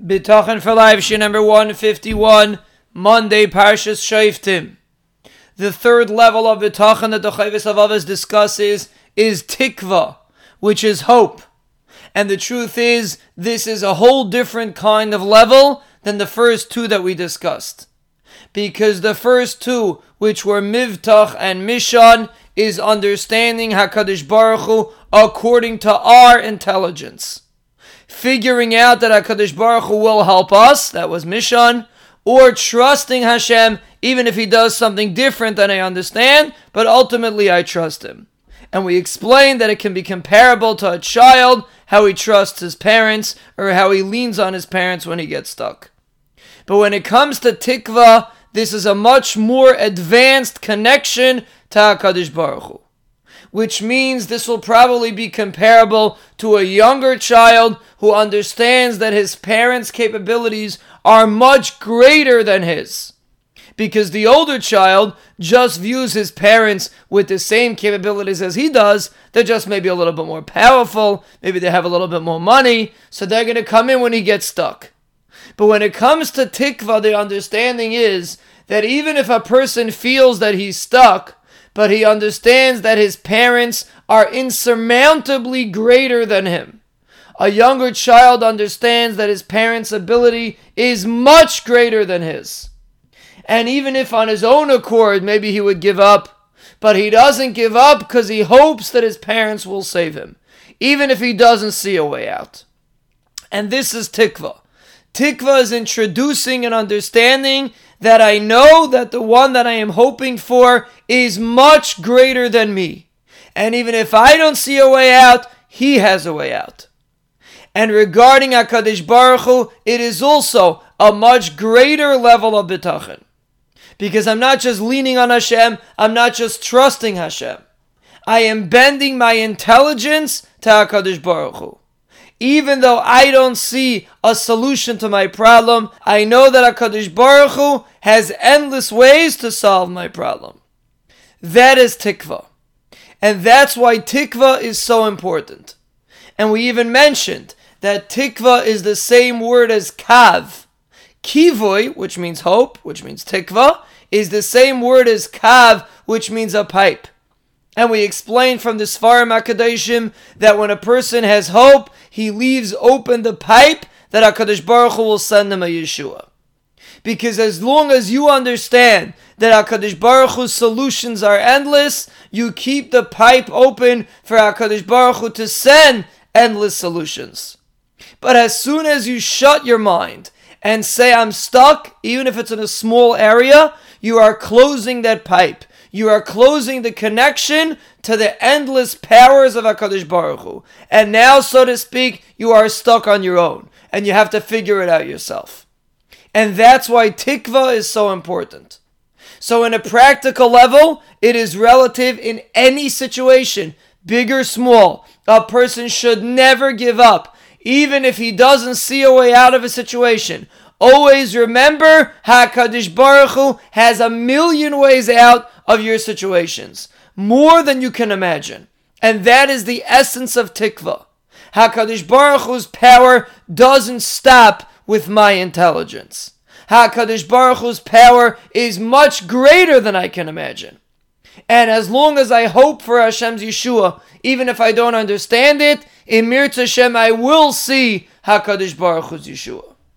Bitachon for Life, Shir number 151, Monday, Parshas Shoftim. The third level of Bitachon that the Chovos HaLevavos discusses is Tikva, which is hope. And the truth is, this is a whole different kind of level than the first two that we discussed. Because the first two, which were Mivtach and Mishan, is understanding HaKadosh Baruch Hu according to our intelligence. Figuring out that HaKadosh Baruch Hu will help us, that was Mishan, or trusting Hashem, even if He does something different than I understand, but ultimately I trust Him. And we explained that it can be comparable to a child, how he trusts his parents, or how he leans on his parents when he gets stuck. But when it comes to Tikva, this is a much more advanced connection to HaKadosh Baruch Hu. Which means this will probably be comparable to a younger child who understands that his parents' capabilities are much greater than his. Because the older child just views his parents with the same capabilities as he does. They're just maybe a little bit more powerful, maybe they have a little bit more money, so they're going to come in when he gets stuck. But when it comes to Tikva, the understanding is that even if a person feels that he's stuck, but he understands that his parents are insurmountably greater than him. A younger child understands that his parents' ability is much greater than his. And even if on his own accord, maybe he would give up, but he doesn't give up because he hopes that his parents will save him, even if he doesn't see a way out. And this is Tikva. Tikva is introducing an understanding that I know that the one that I am hoping for is much greater than me. And even if I don't see a way out, He has a way out. And regarding HaKadosh Baruch Hu, it is also a much greater level of bitachon. Because I'm not just leaning on Hashem, I'm not just trusting Hashem. I am bending my intelligence to HaKadosh Baruch Hu. Even though I don't see a solution to my problem, I know that HaKadosh Baruch Hu has endless ways to solve my problem. That is Tikva. And that's why Tikva is so important. And we even mentioned that Tikva is the same word as Kav. Kivui, which means hope, which means Tikva, is the same word as Kav, which means a pipe. And we explained from the Sfarim HaKadoshim that when a person has hope, he leaves open the pipe that HaKadosh Baruch Hu will send him a Yeshua. Because as long as you understand that HaKadosh Baruch Hu's solutions are endless, you keep the pipe open for HaKadosh Baruch Hu to send endless solutions. But as soon as you shut your mind and say, I'm stuck, even if it's in a small area, you are closing that pipe. You are closing the connection to the endless powers of HaKadosh Baruch Hu. And now, so to speak, you are stuck on your own. And you have to figure it out yourself. And that's why Tikva is so important. So in a practical level, it is relative in any situation, big or small. A person should never give up, even if he doesn't see a way out of a situation. Always remember, HaKadosh Baruch Hu has a million ways out of your situations. More than you can imagine. And that is the essence of Tikva. HaKadosh Baruch Hu's power doesn't stop with my intelligence. HaKadosh Baruch Hu's power is much greater than I can imagine. And as long as I hope for Hashem's Yeshua, even if I don't understand it, in Mir Hashem I will see HaKadosh Baruch Hu's Yeshua.